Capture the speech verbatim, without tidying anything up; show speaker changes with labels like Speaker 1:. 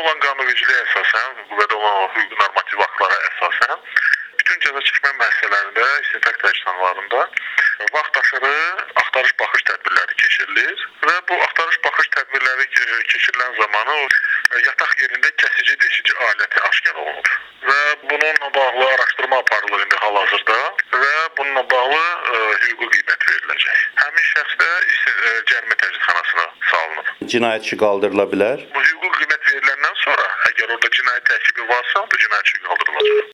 Speaker 1: olan qanunvericiliyə əsasən, qüvvədə olan o hüquqi normativ aktlara əsasən, bütün cəza çəkmə müəssisələrində, istintaq təcridxanalarında vaxt aşırı axtarış baxış tədbirləri keçirilir və bu axtarış baxış tədbirləri keçirilən zamanı o yataq yerində kəsici deşici aləti aşkar olunur və bununla bağlı araşdırma aparılır indi hal-hazırda və bununla bağlı ə, hüquqi qiymət veriləcək. Həmin şəxs də cərimə təcridxanasına salınıb.
Speaker 2: Cinayətçi qaldırıla bilər?
Speaker 1: Bu hüquqi qiymət veriləndən sonra əgər orada cinayət tərkibi varsa, bu cinayətçi qaldırılacaq.